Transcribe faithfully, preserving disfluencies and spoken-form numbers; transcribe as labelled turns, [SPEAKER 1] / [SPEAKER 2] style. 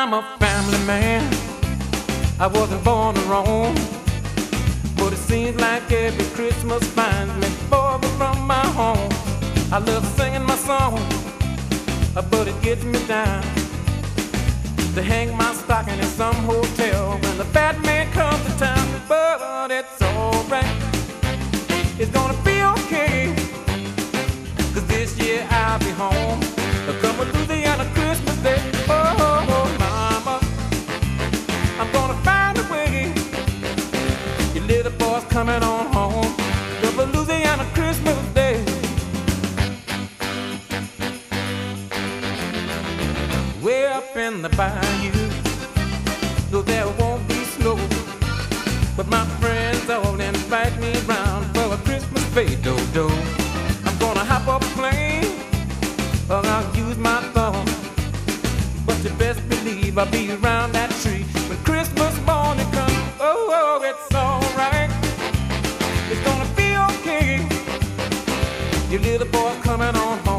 [SPEAKER 1] I'm a family man. I wasn't born to roam, but it seems like every Christmas finds me far from my home. I love singing my song, but it gets me down to hang my stocking in some hotel when the bad man comes to town. But it's alright, it's gonna be okay, 'cause this year I'll be home. Come with Louisiana Christmas Day. Oh, oh, oh, mama, I'm gonna find a way. Your little boy's coming on home. Come with Louisiana Christmas Day. Way up in the bayou, though there won't be snow, but my friends all invite me round for a Christmas fade-do-do. I'm gonna hop up a plane, or I'll use my thumb, but you best believe I'll be around that tree when Christmas morning comes. Oh, oh, it's alright, it's gonna be okay. Your little boy's coming on home.